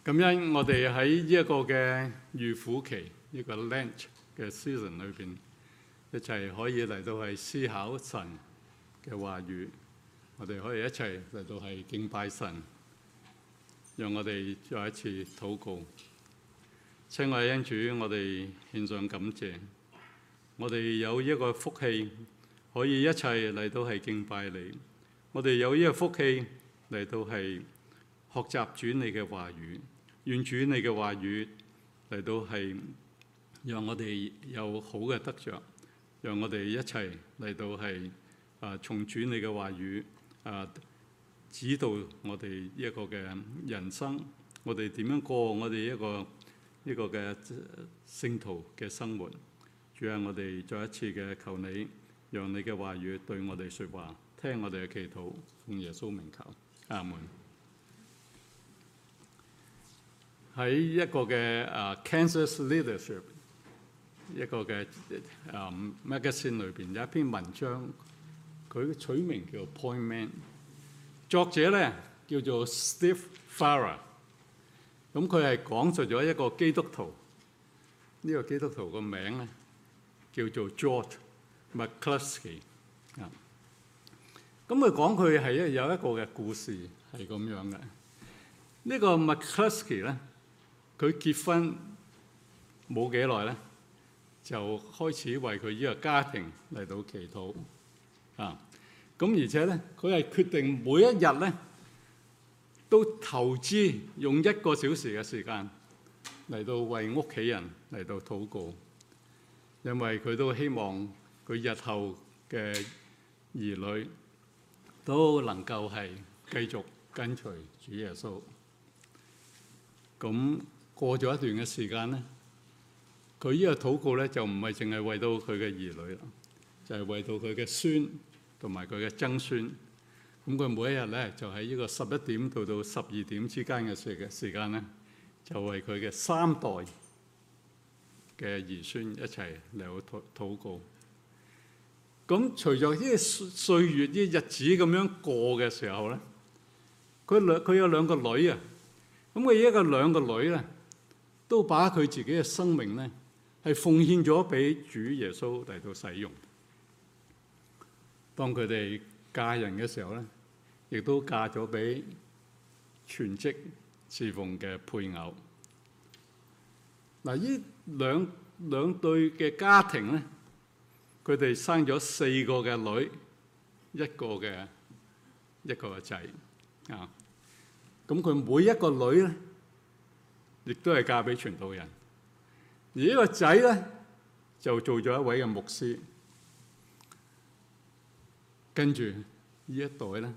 咁因我哋喺呢一個嘅預苦期，呢個 Lent 嘅 season 裏邊，一齊可以嚟到係思考神嘅話語，我哋可以一齊嚟到係敬拜神，讓我哋再一次禱告。親愛恩主，我哋獻上感謝，我哋有一個福氣可以一齊嚟到係敬拜你，我哋有呢個福氣嚟到係學習主你嘅話語，願主你嘅話語嚟到係讓我哋有好嘅得着，讓我哋一齊嚟到係從主你嘅話語指導我哋一個嘅人生，我哋點樣過我哋一個嘅聖徒嘅生活。主啊，我哋再一次嘅求你，讓你嘅話語對我哋說話，聽我哋嘅祈禱，奉耶穌名求，阿門。喺一個嘅Kansas Leadership 一個嘅magazine 裏邊有一篇文章，佢取名叫 Point Man， 作者咧叫做 Steve Farrar。咁佢係講述咗一個基督徒，呢個基督徒個名咧叫做 George McCluskey。咁佢講佢係有一個嘅故事係咁樣嘅。呢個 McCluskey 咧，佢結婚冇幾耐咧，就開始為佢呢個家庭嚟到祈禱。咁而且咧，佢係決定每一日咧都投資用1個小時嘅時間嚟到為屋企人嚟到禱告，因為佢都希望佢日後嘅兒女都能夠係繼續跟隨主耶穌。咁過咗一段嘅時間咧，佢呢個禱告咧就唔係淨係為到佢嘅兒女啦，就係為到佢嘅孫同埋佢嘅曾孫。咁佢每一日咧就喺呢個11點到12點之間嘅時間咧，就為佢嘅3代嘅兒孫一齊嚟到禱告。咁隨著呢個歲月、呢日子咁樣過嘅時候咧，佢有2個女啊。咁佢2個女咧，都把佢自己嘅生命咧係奉獻咗俾主耶穌嚟到使用。當佢哋嫁人嘅時候咧，亦都嫁咗俾全職侍奉嘅配偶。嗱，呢兩對嘅家庭咧，佢哋生咗4個嘅女，一個嘅仔啊。咁佢每一個女咧，亦都係嫁俾傳道人，而呢個仔咧就做咗一位嘅牧師。跟住呢一代咧，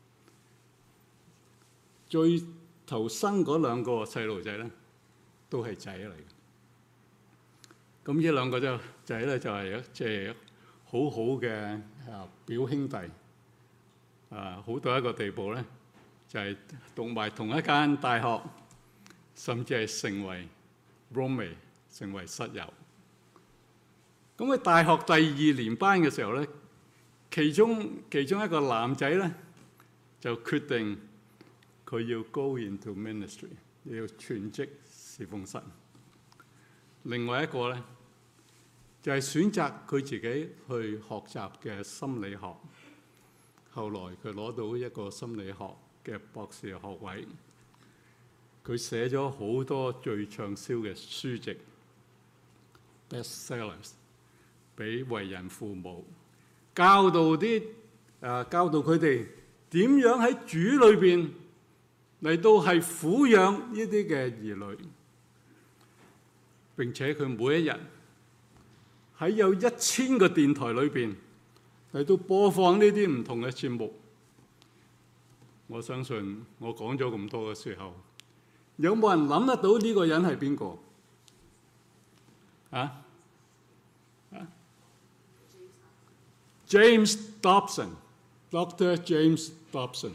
最頭生嗰2個細路仔咧，都係仔嚟嘅。咁呢2個仔咧就係即係好好嘅表兄弟，好到一個地步咧，就係讀埋同一間大學，甚至係成為 roommate， 成為室友。咁喺大學第2年班嘅時候咧，其中一個男仔咧就決定佢要 go into ministry， 要全職侍奉神。另外一個咧就係選擇佢自己去學習嘅心理學。後來佢攞到一個心理學嘅博士學位，佢寫咗好多最暢銷嘅書籍 bestsellers 俾為人父母，教導佢哋點樣喺主裏邊嚟到係撫養呢啲嘅兒女。並且佢每一日喺有1000個電台裏邊嚟到播放呢啲唔同嘅節目。我相信我講咗咁多嘅時候，有冇人諗得到呢個人係邊個？James Dobson，Dr. James Dobson。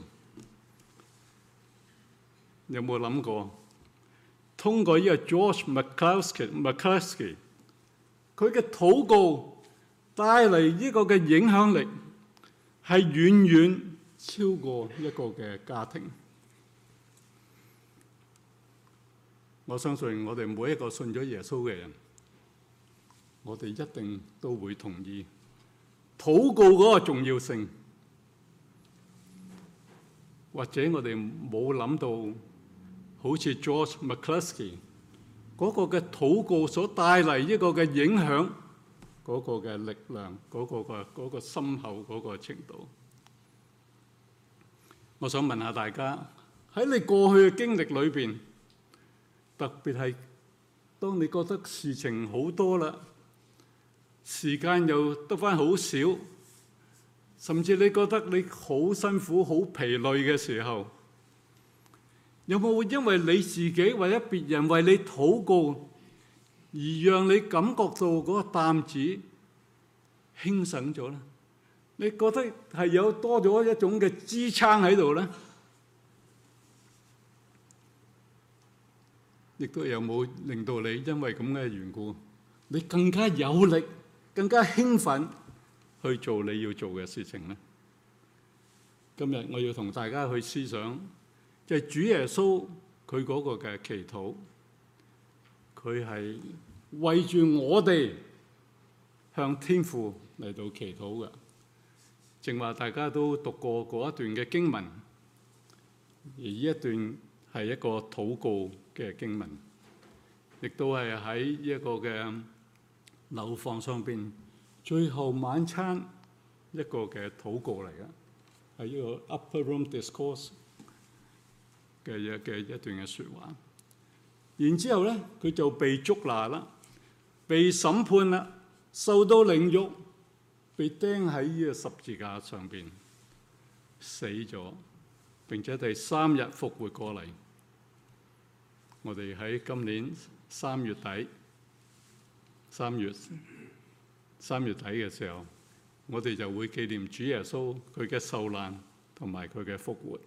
有冇諗過通過呢個 George McCluskey 佢嘅禱告帶嚟呢個嘅影響力係遠遠超過一個嘅家庭。 我相信我哋每一個信咗耶穌嘅人，我哋一定都會同意禱告嗰個重要性。或者我哋冇諗到，好似 George McCluskey 嗰個嘅禱告所帶嚟一個嘅影響，嗰個嘅力量，嗰個深厚嗰個程度。我想問下大家，喺你過去嘅經歷裏邊，特別係當你覺得事情好多啦，時間又得返好少，甚至你覺得你好辛苦、好疲累嘅時候，有冇因為你自己或者別人為你禱告，而讓你感覺到嗰個擔子輕省咗呢？你覺得係有多咗一種嘅支撐喺度呢？亦都有冇令到你因為咁嘅緣故，你更加有力、更加興奮去做你要做嘅事情呢？今日我要同大家去思想，就係主耶穌佢嗰個嘅祈禱，佢係為住我哋向天父嚟到祈禱嘅。正話大家都讀過嗰一段嘅經文，而呢一段係一個禱告嘅經文，亦都係喺一個嘅樓房上邊最後晚餐一個嘅禱告嚟嘅，係一個 Upper Room Discourse 嘅一段嘅説話。然之後咧，佢就被捉拿啦，被審判啦，受到凌辱，被釘喺呢個十字架上邊死咗，並且第3日復活過嚟。我哋喺今年3月底嘅時候，我哋就會紀念主耶穌佢嘅受難同埋佢嘅復活。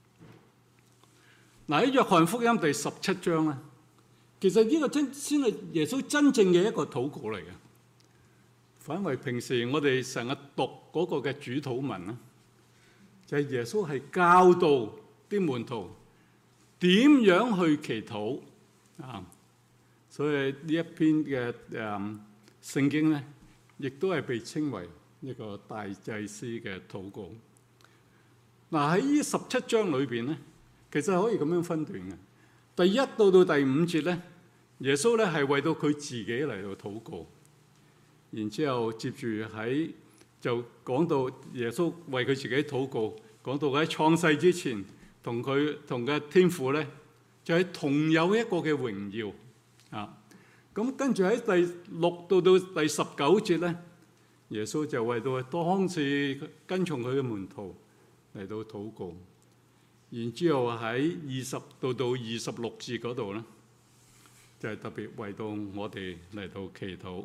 嗱，喺約翰福音第17章咧，其實呢個先係耶穌真正嘅一個禱告嚟嘅。反為平時我哋成日讀嗰個嘅主禱文啦，就係耶穌係教導啲門徒點樣去祈禱啊。所以呢一篇嘅聖經咧，亦都係被稱為一個大祭司嘅禱告。嗱，喺呢17章裏邊咧，其實可以咁樣分段嘅。第1到第5節咧，耶穌咧係為到佢自己嚟到禱告。然之後接住就講到耶穌為佢自己禱告，講到喺創世之前同嘅天父咧，就係同有一個嘅榮耀啊。咁跟住喺第6到第19節咧，耶穌就為到當時跟從佢嘅門徒嚟到禱告。然之後喺20到26節嗰度咧，就係特別為到我哋嚟到祈禱。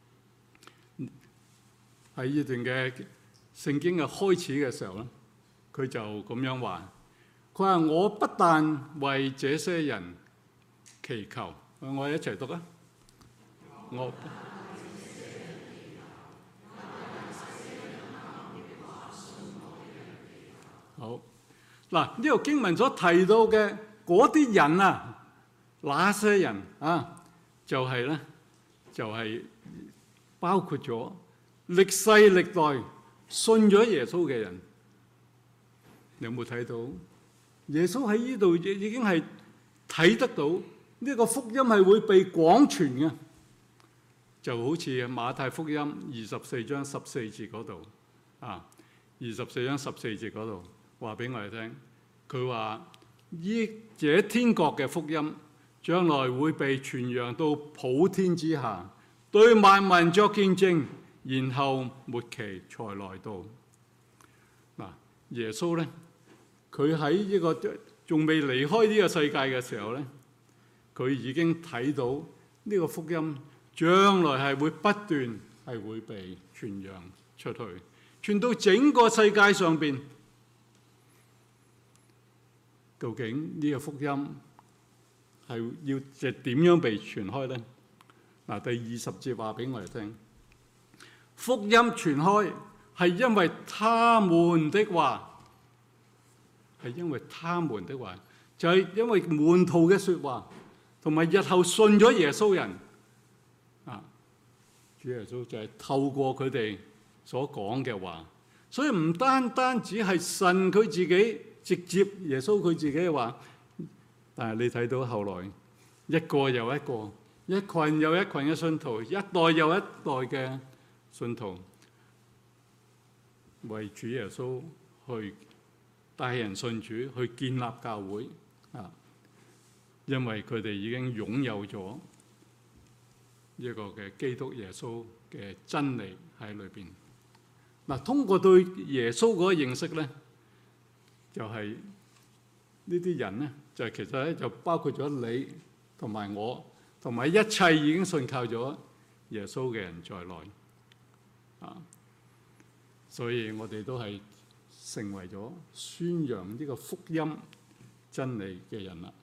喺呢段嘅聖經嘅開始嘅時候咧，佢就咁樣話：佢話我不但為這些人祈求，我哋一齊讀啊！好嗱，呢個經文所提到嘅嗰啲人啊，那些人啊，就係包括咗歷世歷代信咗耶穌嘅人。你有冇睇到？耶穌喺呢度已經係睇得到呢個福音係會被廣傳嘅，就好似馬太福音24章14節嗰度啊，24章14節嗰度話俾我哋聽，佢話這天國嘅福音將來會被傳揚到普天之下，對萬民作見證，然後末期才來到。嗱，耶穌咧，佢喺呢個仲未離開呢個世界嘅時候咧，佢已經睇到呢個福音將來係會不斷係會被傳揚出去，傳到整個世界上邊。究竟呢個福音係要點樣被傳開咧？嗱，第20節話俾我哋聽，福音傳開係因為他們的話，係因為他們的話，就係因為門徒嘅説話， 同埋日後信咗耶穌人啊，主耶穌就係透過佢哋所講嘅話，所以唔單單只係神佢自己直接耶穌佢自己嘅話，但係你睇到後來一個又一個，一群又一群嘅信徒，一代又一代嘅信徒，為主耶穌去帶人信主，去建立教會啊！因為佢哋已經擁有咗一個嘅基督耶穌嘅真理喺裏邊。嗱，通過對耶穌嗰個認識咧，就係呢啲人咧，就其實咧就包括咗你同埋我，同埋一切已經信靠咗耶穌嘅人在內啊！所以我哋都係成為咗宣揚呢個福音真理嘅人啦。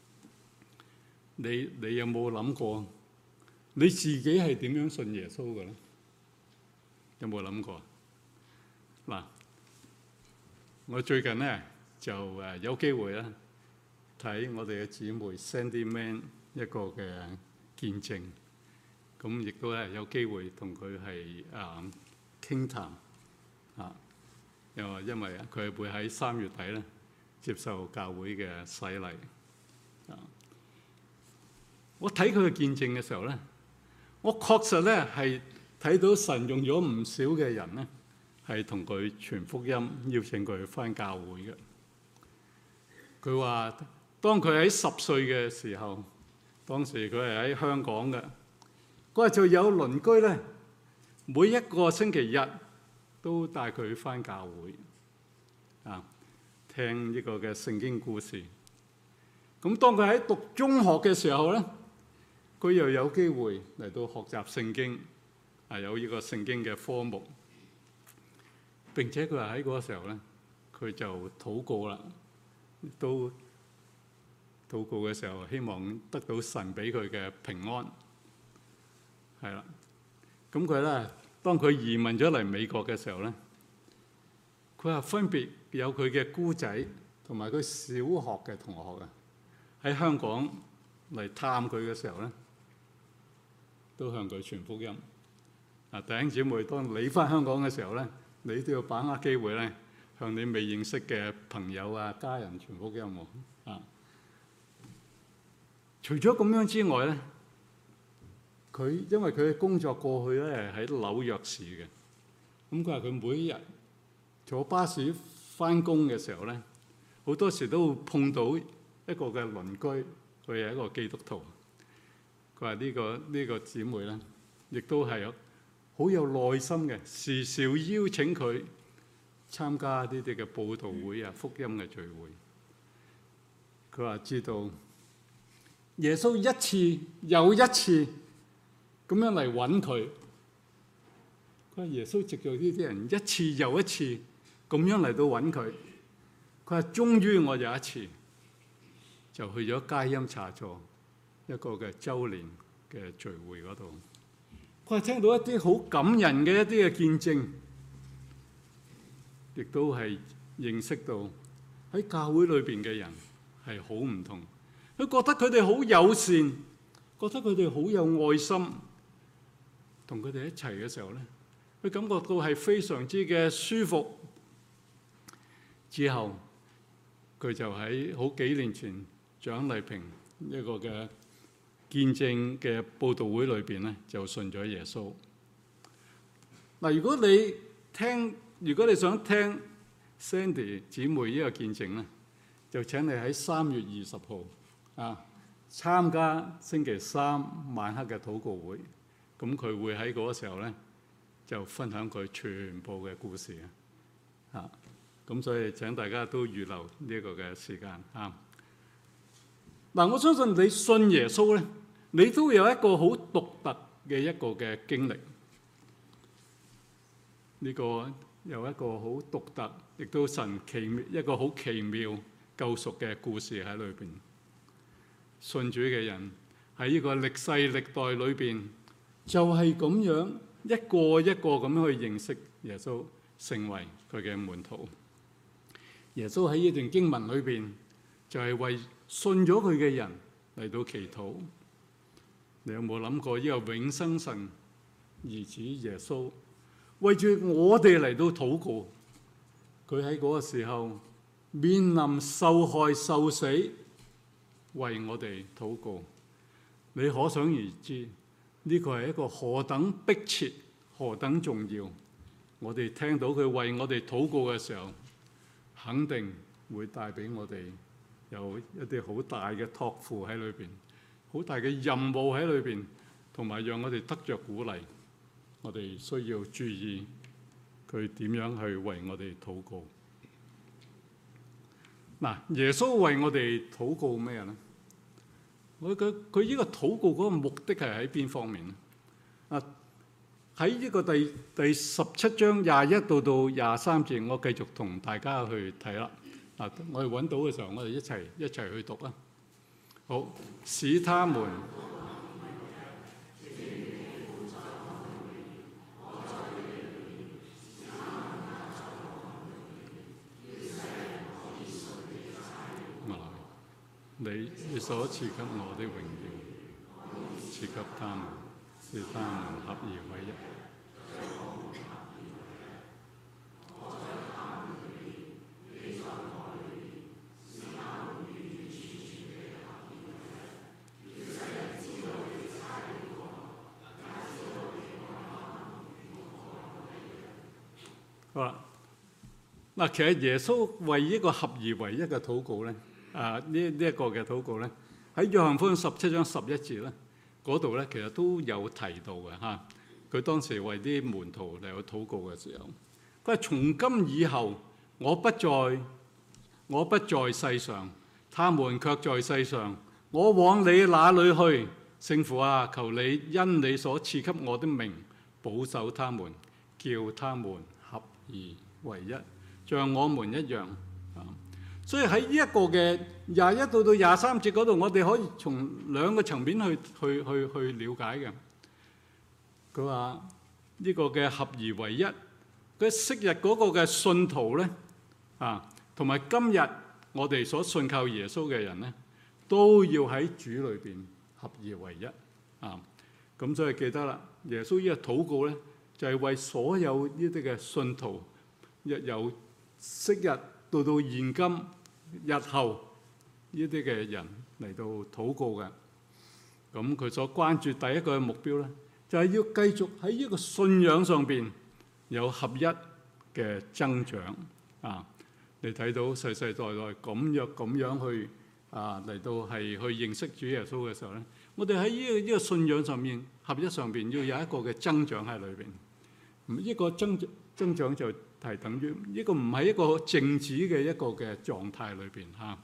你有冇諗過你自己係點樣信耶穌嘅咧？有冇諗過？嗱，我最近咧就有機會咧睇我哋嘅姊妹 Sandy Man 一個嘅見證，咁亦都咧有機會同佢係傾談啊，因為佢會喺3月底咧接受教會嘅洗禮啊。我睇佢嘅見證嘅時候咧，我確實咧係睇到神用咗唔少嘅人咧，係同佢傳福音，邀請佢返教會嘅。佢話當佢喺10歲嘅時候，當時佢係喺香港嘅，嗰日就有鄰居咧，每一個星期日都帶佢返教會啊，聽呢個嘅聖經故事。咁當佢喺讀中學嘅時候咧，佢又有機會嚟到學習聖經，有呢個聖經嘅科目。並且佢話喺嗰個時候咧，佢就禱告啦，都禱告嘅時候希望得到神俾佢嘅平安，係啦。咁佢咧，當佢移民咗嚟美國嘅時候咧，佢話分別有佢嘅姑仔同埋佢小學嘅同學啊，喺香港嚟探佢嘅時候咧，都向佢傳福音。弟兄姊妹，當你返香港嘅時候咧，你都要把握機會咧，向你未認識嘅朋友啊、家人傳福音喎啊！除咗咁樣之外咧，因為佢嘅工作過去咧喺紐約市嘅，咁佢話佢每一日坐巴士返工嘅時候咧，好多時都會碰到一個嘅鄰居，佢係一個基督徒。佢話呢個姊妹咧，亦都係好有耐心嘅，時時邀請佢參加呢啲嘅佈道會啊、福音嘅聚會。佢話知道耶穌一次又一次咁樣嚟揾佢。佢話耶穌藉著呢啲人一次又一次咁樣嚟到揾佢。佢話終於我有一次就去咗佳音茶座一個嘅週年嘅聚會嗰度。佢係聽到一啲好感人嘅一啲嘅見證，亦都係認識到喺教會裏邊嘅人係好唔同。佢覺得佢哋好友善，覺得佢哋好有愛心，同佢哋一齊嘅時候咧，佢感覺到係非常之嘅舒服。之後佢就喺好幾年前蔣麗萍一個嘅見證嘅佈道會裏邊咧，就信咗耶穌。嗱，如果你想聽 Sandy 姊妹呢個見證咧，就請你喺3月20號參加星期3晚黑嘅禱告會。咁佢會喺嗰個時候咧，就分享佢全部嘅故事啊。咁所以請大家都預留呢個嘅時間啊。嗱，我相信你信耶穌咧，你都有一個好獨特嘅一個嘅經歷。呢個有一個好獨特，亦都神奇妙一個好奇妙救贖嘅故事喺裏邊。信主嘅人喺呢個歷世歷代裏邊，就係咁樣一個一個咁樣去認識耶穌，成為佢嘅門徒。耶穌喺呢段經文裏邊，就係為信咗佢嘅人嚟到祈禱。你有冇諗過呢個永生神兒子耶穌為住我哋嚟到禱告？佢喺嗰個時候面臨受害受死，為我哋禱告。你可想而知，呢個係一個何等迫切、何等重要。我哋聽到佢為我哋禱告嘅時候，肯定會帶俾我哋有一啲好大嘅託付喺裏邊，好大嘅任務喺裏邊，同埋讓我哋得着鼓勵。我哋需要注意佢點樣去為我哋禱告。嗱，耶穌為我哋禱告咩咧？佢呢個禱告嗰個目的係喺邊方面咧？喺呢個第17章21到23節，我繼續同大家去睇啦。我哋揾到嘅時候，我哋一齊去讀啊！好，使他們你所賜給我的榮耀，賜給他們，使他們合而為一。好啦，嗱，其實耶穌為呢個合而為一嘅禱告咧。呢一個嘅禱告咧，喺約翰福音17章11節咧，嗰度咧其實都有提到嘅嚇。佢當時為啲門徒嚟去禱告嘅時候，佢話：從今以後，我不在世上，他們卻在世上。我往你那裏去，聖父啊，求你因你所賜給我的名，保守他們，叫他們合而為一，像我們一樣。所以喺呢一個嘅21到23節嗰度，我哋可以從兩個層面去了解嘅。佢話呢個嘅合而為一，佢昔日嗰個嘅信徒咧，同埋今日我哋所信靠耶穌嘅人咧，都要喺主裏邊合而為一。咁所以記得啦，耶穌呢個禱告咧，就係為所有呢啲嘅信徒，由昔日到現今，日後呢啲嘅人嚟到禱告嘅。咁佢所關注第一個嘅目標咧，就係要繼續喺呢個信仰上邊有合一嘅增長。你睇到世世代代咁樣去嚟到係去認識主耶穌嘅時候咧，我哋喺呢個信仰上面合一上邊要有一個嘅增長喺裏邊。呢個增長就係等於呢個唔係一個靜止嘅一個嘅狀態裏邊嚇。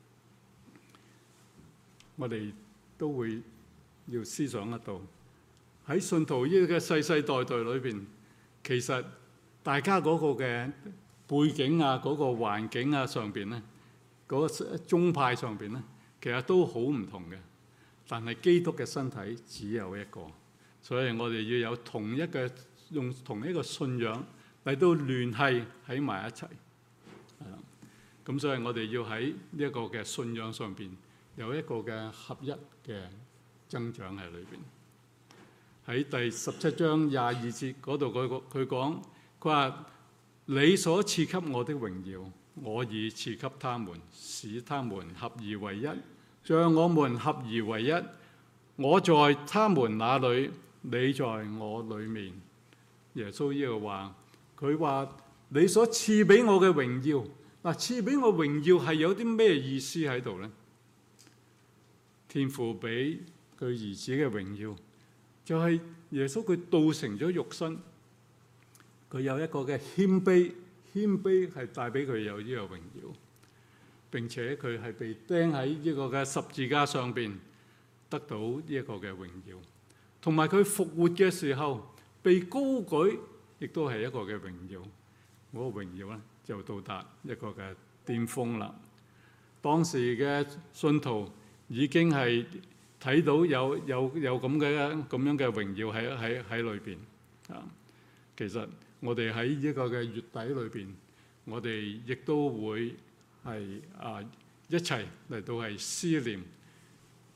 我哋都會要思想得到喺信徒呢個世世代代裏邊，其實大家嗰個嘅背景嗰個環境上邊咧，嗰個宗派上邊咧，其實都好唔同嘅。但係基督嘅身體只有一個，所以我哋要有用同一個信仰嚟到聯繫喺埋一齊。咁所以我哋要喺呢一個嘅信仰上邊有一個嘅合一嘅增長喺裏邊。喺第17章22節嗰度，佢講，佢話：你所賜給我的榮耀，我已賜給他們，使他們合而為一，像我們合而為一。我在他們那裏，你在我裏面。耶穌呢個話，佢話你所賜俾我嘅榮耀，賜俾我榮耀係有啲咩意思喺度咧？天父俾佢兒子嘅榮耀，就係耶穌佢道成咗肉身，佢有一個嘅謙卑係帶俾佢有呢個榮耀，並且佢係被釘喺呢個嘅十字架上邊得到呢一個嘅榮耀，同埋佢復活嘅時候被高舉，亦都係一個嘅榮耀。嗰個榮耀咧就到達一個嘅巔峰啦。當時嘅信徒已經係睇到有咁樣嘅榮耀喺裏邊。其實我哋喺呢個嘅月底裏邊，我哋亦都會係一齊嚟到係思念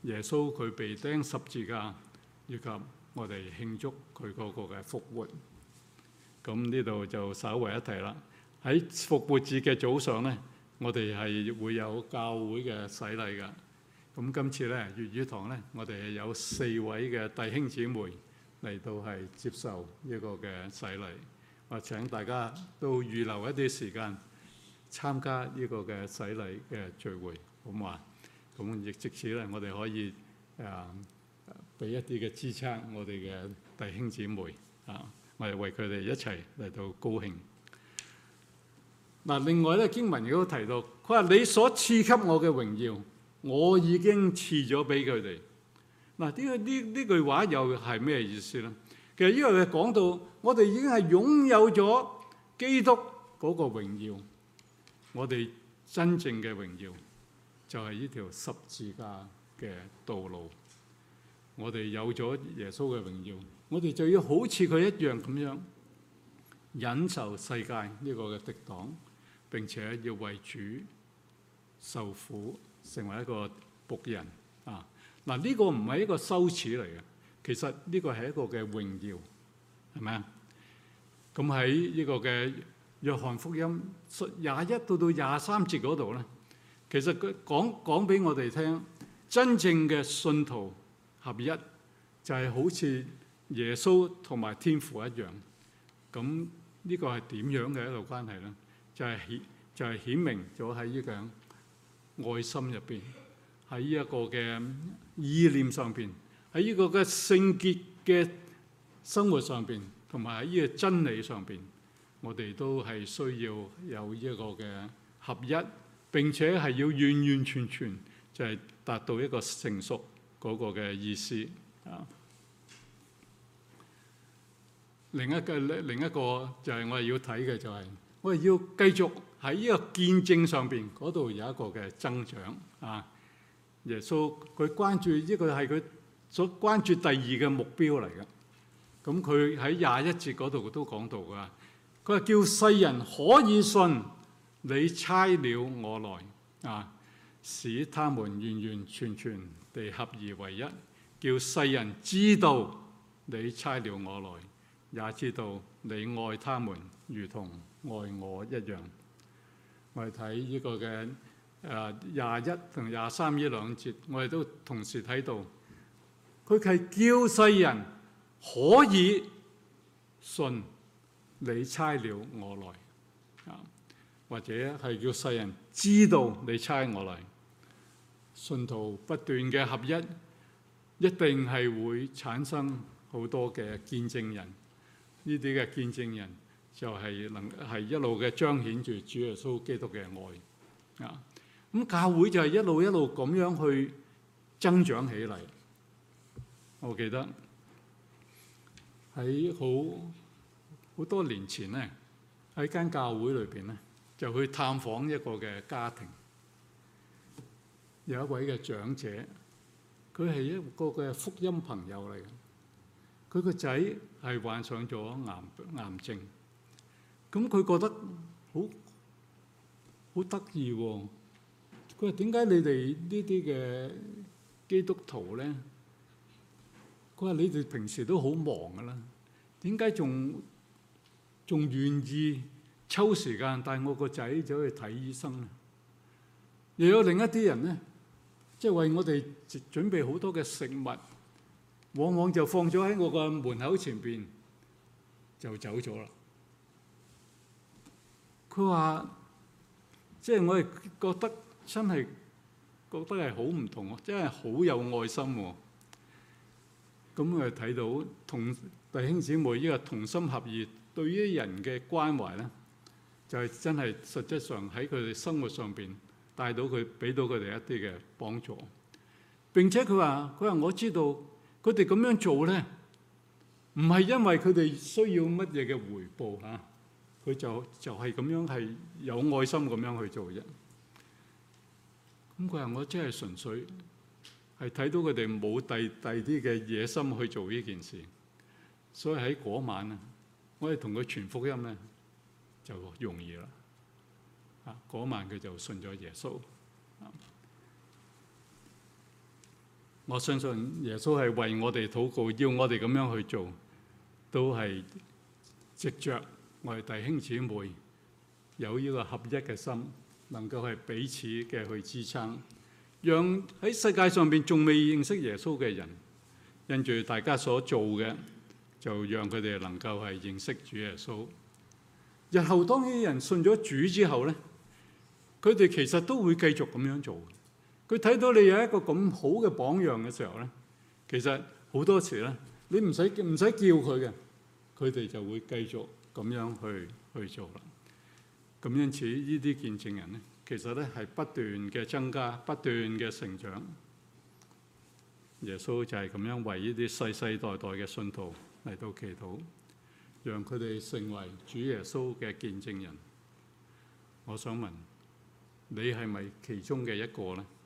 耶穌佢被釘十字架，以及我哋慶祝佢嗰個嘅復活。咁呢度就稍為一提啦。喺復活節嘅早上咧，我哋係會有教會嘅洗禮㗎。咁今次咧粵語堂咧，我哋係有4位嘅弟兄姊妹嚟到係接受呢個嘅洗禮。我請大家都預留一啲時間參加呢個嘅洗禮嘅聚會，好唔好啊？咁亦藉此咧，我哋可以俾一啲嘅支撐我哋嘅弟兄姊妹啊，我哋為佢哋一齊嚟到高興。嗱，另外咧經文亦都提到，佢話你所賜給我嘅榮耀，我已經賜咗俾佢哋。嗱，呢句話又係咩意思咧？其實呢個係講到我哋已經係擁有咗基督嗰個榮耀，我哋真正嘅榮耀就係呢條十字架嘅道路。我哋有咗耶穌嘅榮耀，我哋就要好似佢一樣咁樣忍受世界呢個嘅敵擋，並且要為主受苦，成為一個僕人啊！嗱，呢個唔係一個羞恥嚟嘅，其實呢個係一個嘅榮耀，係咪啊？咁喺呢個嘅約翰福音21到23節嗰度咧，其實佢講俾我哋聽，真正嘅信徒合一就係好似耶穌同埋天父一樣。咁呢個係點樣嘅一個關係咧？就係顯明咗喺呢個愛心入邊，喺呢一個嘅意念上邊，喺呢個嘅聖潔嘅生活上邊，同埋喺呢個真理上邊，我哋都係需要有呢一個嘅合一，並且係要完完全全就係達到一個成熟嗰個嘅意思啊。另一個就係我哋要睇嘅就係我哋要繼續喺呢個見證上邊嗰度有一個嘅增長啊。耶穌佢關注呢個係佢所關注第二嘅目標嚟嘅。咁佢喺21節嗰度都講到㗎，佢話叫世人可以信你差了我來啊，使他們完完全全地合而為一，叫世人知道你差了我來，也知道你愛他們如同愛我一樣。我哋睇呢個嘅21同23呢兩節，我哋都同時睇到，佢係叫世人可以信你差了我來啊，或者係叫世人知道你差我來。信徒不斷嘅合一，一定係會產生好多嘅見證人。呢啲嘅見證人就係一路嘅彰顯住主耶穌基督嘅愛啊。咁教會就係一路咁樣去增長起嚟。我記得喺好多年前咧，喺間教會裏邊咧，就去探訪一個嘅家庭。有一位嘅長者，佢係一個嘅福音朋友嚟嘅。佢個仔係患上咗癌症，咁佢覺得好得意喎。佢話點解你哋呢啲嘅基督徒咧？佢話你哋平時都好忙噶啦，點解仲願意抽時間帶我個仔走去睇醫生咧？又有另一啲人咧，即係為我哋準備好多嘅食物，往往就放咗喺我個門口前邊就走咗啦。佢話即係我哋覺得真係係好唔同喎，真係好有愛心喎。咁我哋睇到同弟兄姊妹呢個同心合意對於人嘅關懷咧，就係真係實質上喺佢哋生活上邊帶到佢，俾到佢哋一啲嘅幫助。並且佢話我知道佢哋咁樣做咧，唔係因為佢哋需要乜嘢嘅回報嚇，佢就係咁樣係有愛心咁樣去做啫。咁佢話我真係純粹係睇到佢哋冇第啲嘅野心去做呢件事，所以喺嗰晚啊，我哋同佢傳福音咧就容易啦。啊，嗰晚佢就信咗耶穌。 我相信耶穌係為我哋禱告，要我哋咁樣去做，都係藉着我哋弟兄姊妹有呢個合一嘅心，能夠係彼此嘅去支撐，讓喺世界上邊仲未認識耶穌嘅人，因住大家所做嘅，就讓佢哋能夠係認識主耶穌。日後當呢啲人信咗主之後咧，佢哋其實都會繼續咁樣做。佢睇到你有一個咁好嘅榜樣嘅時候咧，其實好多時咧，你唔使叫佢嘅，佢哋就會繼續咁樣去做啦。咁因此呢啲見證人咧，其實咧係不斷嘅增加，不斷嘅成長。耶穌就係咁樣為呢啲世世代代嘅信徒嚟到祈禱，讓佢哋成為主耶穌嘅見證人。我想問你係咪其中嘅一個呢？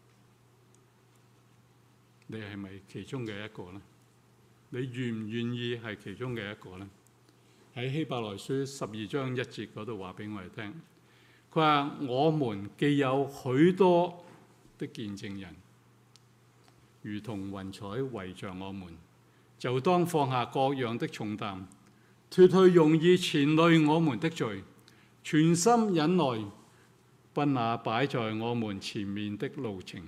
你係咪其中嘅一個呢？你願唔願意係其中嘅一個呢？喺希伯來書12章1節嗰度話俾我哋聽，佢話：我們既有許多的見證人，如同雲彩圍着我們，就當放下各樣的重擔，脫去容易纏累我們的罪，全心忍耐，奔那擺在我們前面的路程。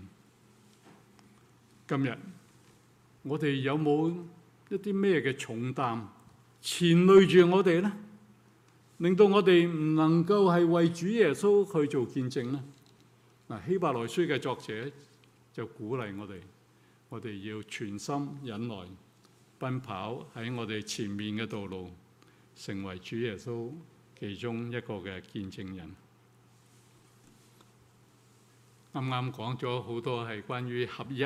今日我哋有冇一啲咩嘅重擔纏累住我哋呢？令到我哋唔能夠係為主耶穌去做見證呢？嗱，希伯來書嘅作者就鼓勵我哋要全心忍耐，奔跑喺我哋前面嘅道路，成為主耶穌其中一個嘅見證人。啱啱講咗好多係關於合一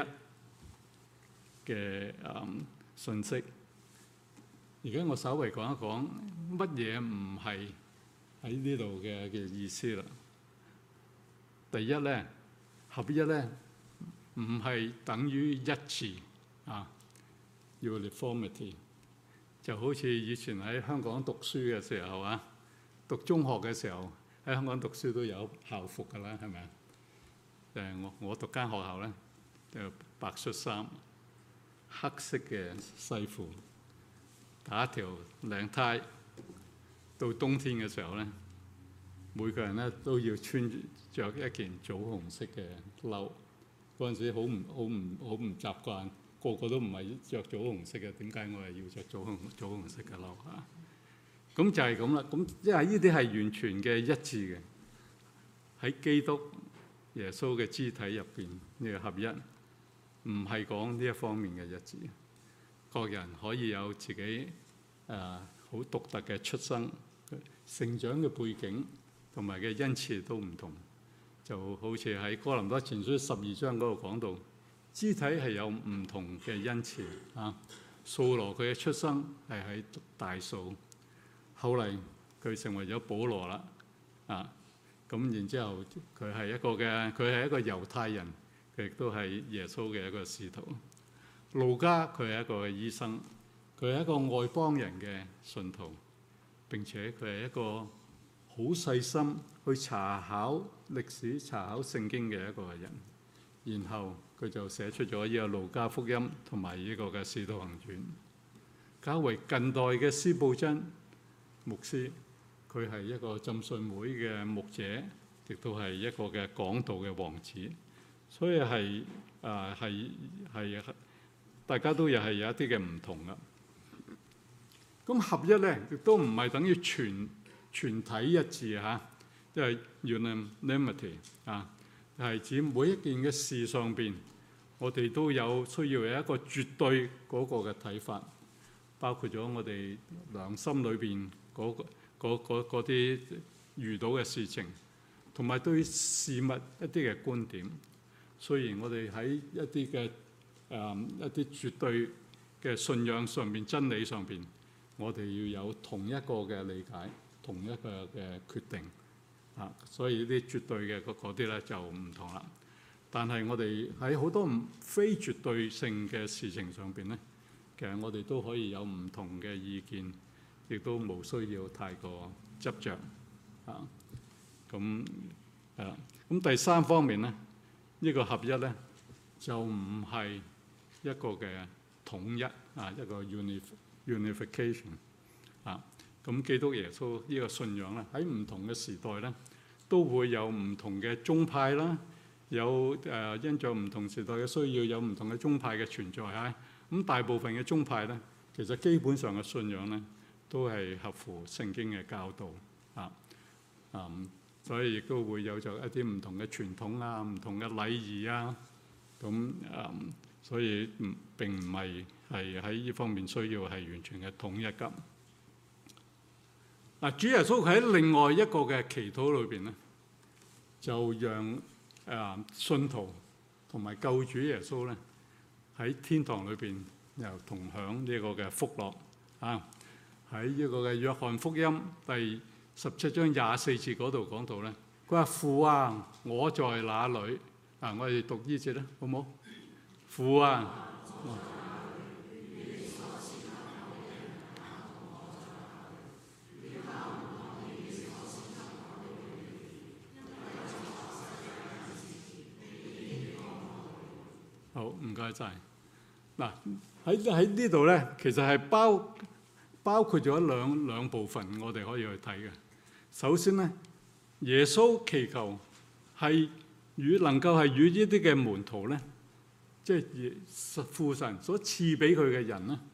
嘅信息，而家我稍微講一講乜嘢唔係喺呢度嘅意思啦。第一咧，合一咧唔係等於一致啊，uniformity。就好似以前喺香港讀書嘅時候啊，讀中學嘅時候喺香港讀書都有校服㗎啦，係咪啊？我讀間學校咧就白恤衫，黑色嘅西褲，打一條領呔。到冬天嘅時候咧，每個人咧都要穿着一件棗紅色嘅褸。嗰陣時好唔習慣，個個都唔係着棗紅色嘅，點解我係要着棗紅色嘅褸啊？咁就係咁啦。咁因為呢啲係完全嘅一致嘅，喺基督耶穌嘅肢體入邊呢個合一，唔係講呢一方面嘅一致。各人可以有自己好獨特嘅出生、成長嘅背景同埋嘅恩賜都唔同。就好似喺哥林多前書12章嗰度講到，肢體係有唔同嘅恩賜啊。掃羅佢嘅出生係喺大數，後嚟佢成為咗保羅啦啊。咁然之後佢係一個猶太人，佢亦都係耶穌嘅一個使徒。路加佢係一個醫生，佢係一個外邦人嘅信徒，並且佢係一個好細心去查考歷史、查考聖經嘅一個人。然後佢就寫出咗呢個路加福音同埋呢個嘅使徒行傳。較為近代嘅司布真牧師，佢係一個浸信會嘅牧者，亦都係一個嘅講道嘅王子。所以係大家都又係有一啲嘅唔同啦。咁合一咧，亦都唔係等於全體一致嚇，即係 unanimity 啊，係指每一件嘅事上邊，我哋都有需要有一個絕對嗰個嘅睇法，包括咗我哋良心裏邊嗰啲遇到嘅事情，同埋對事物一啲嘅觀點。雖然我哋喺一啲絕對嘅信仰上邊、真理上邊，我哋要有同一個嘅理解、同一個嘅決定啊，所以呢啲絕對嘅嗰啲咧就唔同啦。但係我哋喺好多非絕對性嘅事情上邊咧，其實我哋都可以有唔同嘅意見，亦都冇需要太過執着啊。咁第三方面咧，呢個合一咧就唔係一個嘅統一一個 unification 咁基督耶穌呢個信仰咧，喺唔同嘅時代咧，都會有唔同嘅宗派啦，有因著唔同時代嘅需要，有唔同嘅宗派嘅存在咁大部分嘅宗派咧，其實基本上嘅信仰咧，都係合乎聖經嘅教導所以亦都會有就一啲唔同嘅傳統唔同嘅禮儀所以並唔係喺呢方面需要係完全嘅統一㗎。主耶穌佢喺另外一個嘅祈禱裏邊咧，就讓信徒同埋救主耶穌咧喺天堂裏邊又同享呢個嘅福樂喺呢個嘅約翰福音第17章24節嗰度講到咧，佢話父啊，我在哪裏？我哋讀呢節啦，好冇？父啊！好，唔該晒。嗱喺呢度咧，其實係包括咗兩部分，我哋可以去睇嘅。首先咧，耶穌祈求係能夠係與呢啲嘅門徒咧，即係父神所賜俾佢嘅人咧，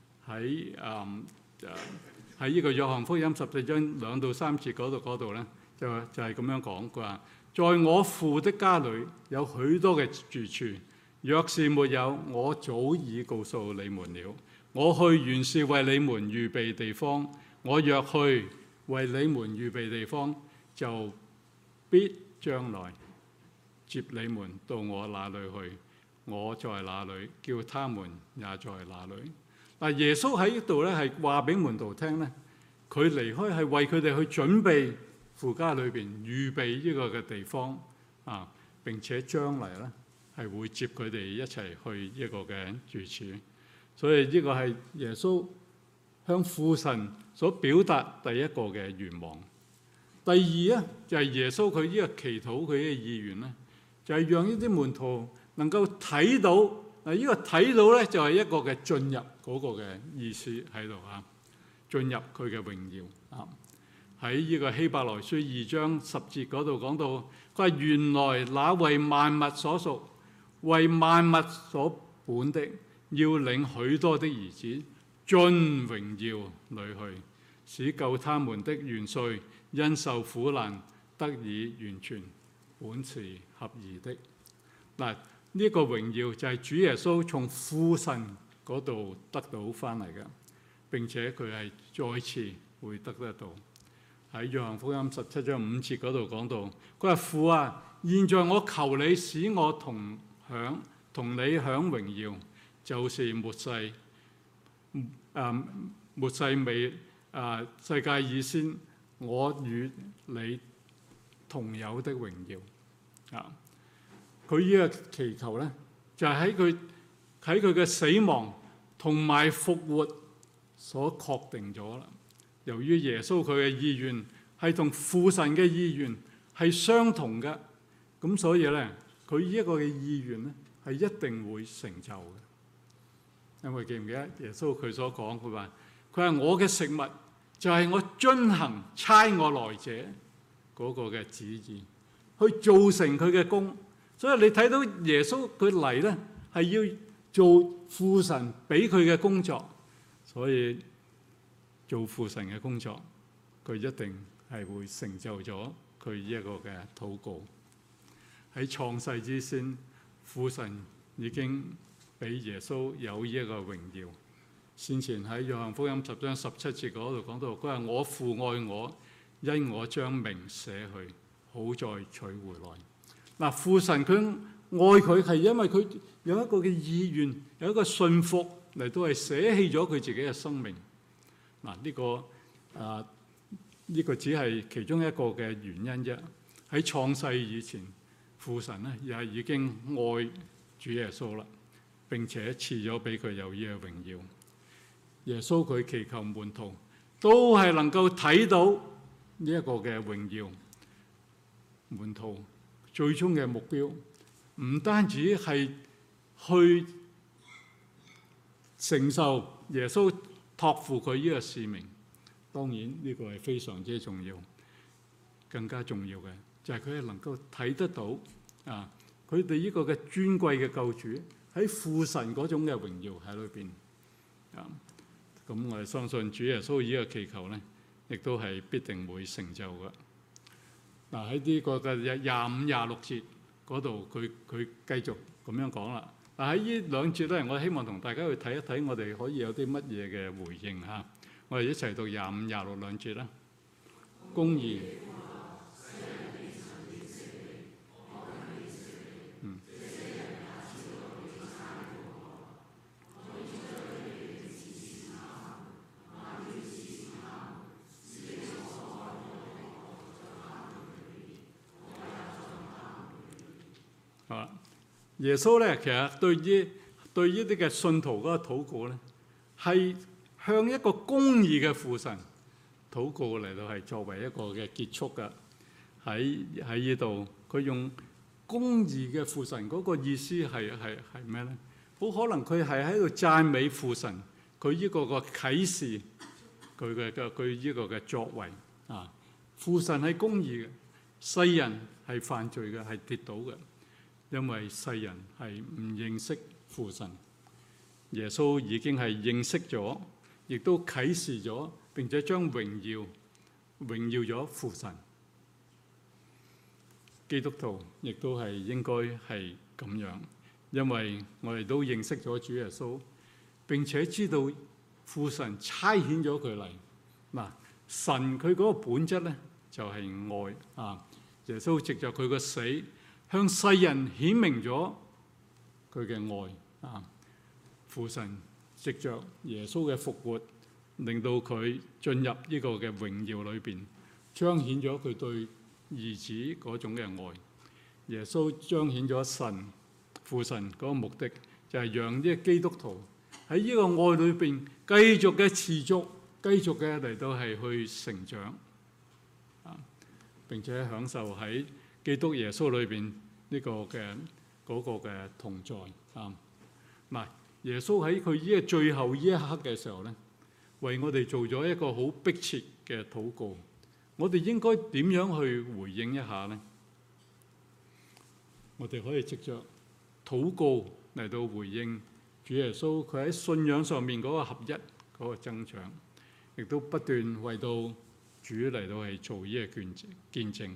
喺呢個約翰福音14章2到3節嗰度咧，就係咁樣講，佢話：在我父的家裏有許多嘅住處，若是沒有，我早已告訴你們了。我去原是為你們預備地方，我若去為你們預備地方，就必將來接你們到我那裏去。我在哪裏，叫他們也在哪裏。耶穌喺呢度咧係話俾門徒聽咧，佢離開係為佢哋去準備父家裏邊預備呢個嘅地方並且將嚟咧係會接佢哋一齊去一個嘅住處。所以呢個係耶穌向父神所表達第一個嘅願望。第二咧就係耶穌佢呢個祈禱佢嘅意願咧，就係讓呢啲門徒能夠睇到呢個睇到咧就係一個嘅進入嗰個嘅意思喺度進入佢嘅榮耀喺呢個希伯來書2章10節嗰度講到，佢話原來那為萬物所屬、為萬物所本的，要領許多的兒子進榮耀裏去，使救他們的元帥因受苦難得以完全，本是合宜的。呢個榮耀就係主耶穌從父神嗰度得到翻嚟嘅，並且佢係再次會得到。喺約翰福音17章5節嗰度講到，佢話父啊，現在我求你使我同你享榮耀，就是末世未世界以先，我與你同有的榮耀佢呢個祈求咧，就係喺佢嘅死亡同埋復活所確定咗啦。由於耶穌佢嘅意願係同父神嘅意願係相同嘅，咁所以咧，佢呢一個嘅意願咧係一定會成就嘅。因為記唔記得耶穌佢所講，佢話我嘅食物就係我遵行差我來者嗰個嘅旨意，去做成佢嘅功。所以你睇到耶穌佢嚟咧係要做父神俾佢嘅工作，所以做父神嘅工作，佢一定係會成就咗佢呢一個嘅禱告。喺創世之先，父神已經俾耶穌有呢一個榮耀。先前喺約翰福音10章17節嗰度講到，佢話我父愛我，因我將名捨去，好再取回來。父神佢愛佢係因為佢有一個嘅意願，有一個信服嚟到係捨棄咗佢自己嘅生命。呢個只係其中一個嘅原因啫。喺創世以前，父神咧又係已經愛主耶穌啦，並且賜咗俾佢有呢個榮耀。耶穌佢祈求門徒都係能夠睇到呢一個嘅榮耀。門徒最終嘅目標唔單止係去承受耶穌託付佢呢個使命。當然呢個係非常之重要，更加重要嘅就係佢係能夠睇得到佢哋呢個嘅尊貴嘅救主喺父神嗰種嘅榮耀喺裏邊。咁我哋相信主耶穌呢個祈求咧，亦都係必定會成就嘅。喺呢個嘅25、26節嗰度，佢繼續咁樣講啦。喺呢兩節咧，我希望同大家去睇一睇，我哋可以有啲乜嘢嘅回應嚇。我哋一齊讀25、26兩節啦。公義。耶穌咧，其實對呢啲嘅信徒嗰個禱告咧，係向一個公義嘅父神禱告嚟到係作為一個嘅結束㗎。喺呢度，佢用公義嘅父神嗰個意思係咩咧？好可能佢係喺度讚美父神，佢呢個個啟示，佢呢個嘅作為啊。父神係公義嘅，世人係犯罪嘅，係跌倒嘅。因為世人係唔認識父神，耶穌已經係認識咗，亦都啟示咗，並且將榮耀咗父神。基督徒亦都係應該係咁樣，因為我哋都認識咗主耶穌，並且知道父神差遣咗佢嚟。神佢嗰個本質咧就係愛啊！耶穌藉着佢個死，向世人顯明咗佢嘅愛啊！父神藉着耶穌嘅復活，令到佢進入呢個嘅榮耀裏邊，彰顯咗佢對兒子嗰種嘅愛。耶穌彰顯咗父神嗰個目的，就係讓啲基督徒喺呢個愛裏邊繼續嘅持續，繼續嘅嚟到係去成長啊！並且享受喺基督耶穌裏邊呢個嘅嗰個嘅同在啊！耶穌喺佢呢個最後呢一刻嘅時候咧，為我哋做咗一個好迫切嘅禱告。我哋應該點樣去回應一下呢？我哋可以藉着禱告嚟到回應主耶穌佢喺信仰上面嗰個合一嗰個增長，亦都不斷為到主嚟到係做呢個見證。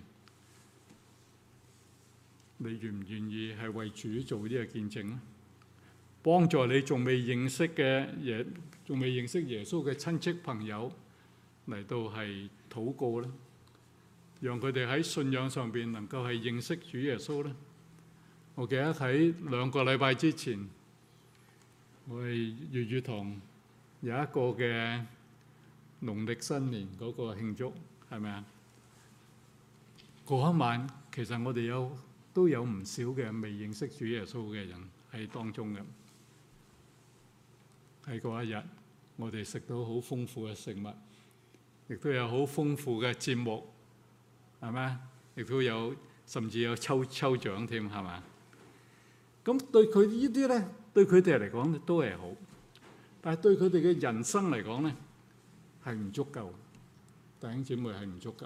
你願唔願意係為主做呢個見證呢？幫助你仲未認識耶穌嘅親戚朋友嚟到係禱告咧，讓佢哋喺信仰上邊能夠係認識主耶穌咧。我記得喺2個禮拜之前，我哋粵語堂有一個嘅農曆新年嗰個慶祝，係咪啊？嗰一晚其實我哋都有唔少嘅未認識主耶穌嘅人喺當中嘅。喺嗰一日，我哋食到好豐富嘅食物，亦都有好豐富嘅節目，係咪？亦都有甚至有抽獎添，係咪？咁對佢呢啲咧，對佢哋嚟講都係好，但係對佢哋嘅人生嚟講咧係唔足夠。弟兄姊妹係唔足夠，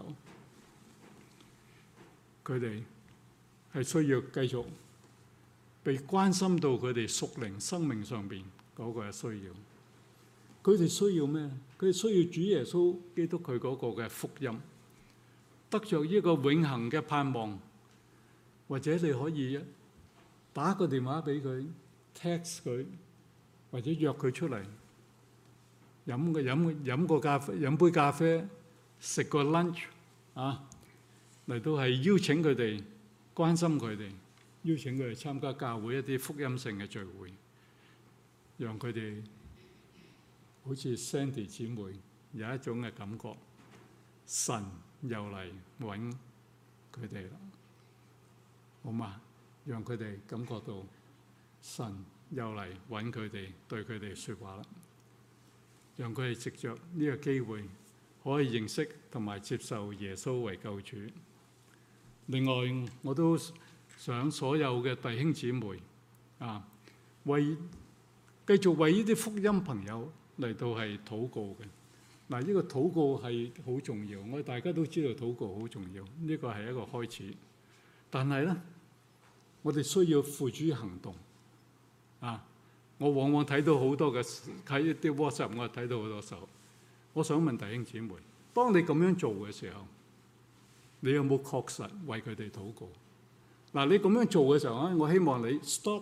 佢哋係需要繼續被關心到佢哋屬靈生命上邊嗰個嘅需要。佢哋需要咩？佢哋需要主耶穌基督佢嗰個嘅福音，得着呢個永恆嘅盼望。或者你可以打個電話俾佢 ，text 佢，或者約佢出嚟飲個咖啡，飲杯咖啡，食個 lunch 啊，嚟到係邀請佢哋，關心佢哋，邀請佢哋參加教會一啲福音性嘅聚會，讓佢哋好似 Sandy 姊妹有一種嘅感覺，神又嚟揾佢哋啦，好嘛？讓佢哋感覺到神又嚟揾佢哋，對佢哋説話啦。讓佢哋藉着呢個機會，可以認識同埋接受耶穌為救主。另外，我都想所有嘅弟兄姊妹啊，為繼續為呢啲福音朋友嚟到係禱告嘅。嗱，呢個禱告係好重要，我哋大家都知道禱告好重要，呢個係一個開始。但係咧，我哋需要付諸行動啊！我往往睇到好多嘅喺一啲 WhatsApp，我睇到好多時候，我想問弟兄姊妹，當你咁樣做嘅時候，你有冇確實為佢哋禱告？嗱，你咁樣做嘅時候咧，我希望你 stop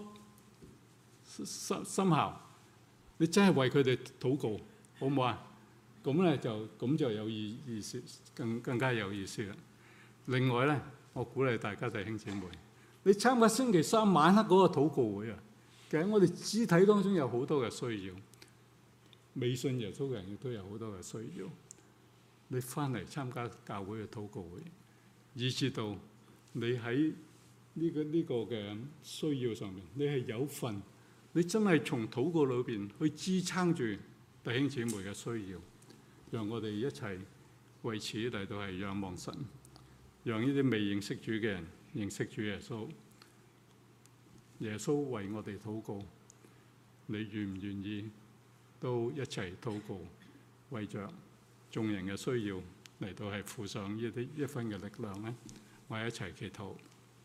心效，你真係為佢哋禱告，好唔好啊？咁咧就有意思，更加有意思啦。另外咧，我鼓勵大家弟兄姊妹，你參加星期三晚黑嗰個禱告會啊！其實我哋肢體當中有好多嘅需要，未信耶穌嘅人亦都有好多嘅需要。你翻嚟參加教會嘅禱告會，以至到你喺呢個嘅需要上面，你係有份，你真係從禱告裏邊去支撐住弟兄姊妹嘅需要，讓我哋一齊為此嚟到係仰望神，讓呢啲未認識主嘅人認識主耶穌。耶穌為我哋禱告，你願唔願意都一齊禱告，為着眾人嘅需要嚟到係付上一分嘅力量呢？我哋一齊祈禱。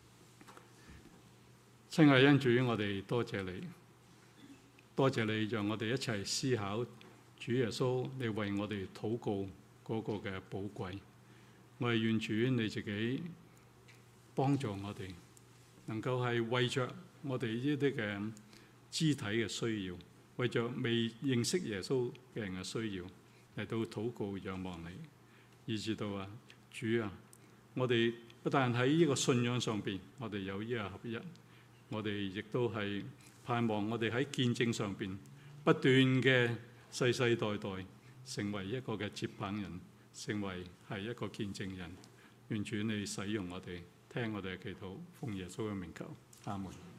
親愛恩主，我哋多謝你，多謝你讓我哋一齊思考主耶穌你為我哋禱告嗰個嘅寶貴。我哋願主你自己幫助我哋，能夠係為着我哋呢啲嘅肢體嘅需要，為着未認識耶穌嘅人嘅需要嚟到禱告仰望你，以至到主啊，我哋不但喺呢個信仰上邊，我哋有呢個合一，我哋亦都係盼望我哋喺見證上邊不斷嘅世世代代成為一個嘅接棒人，成為係一個見證人。願主你使用我哋，聽我哋嘅祈禱，奉耶穌嘅名求，阿門。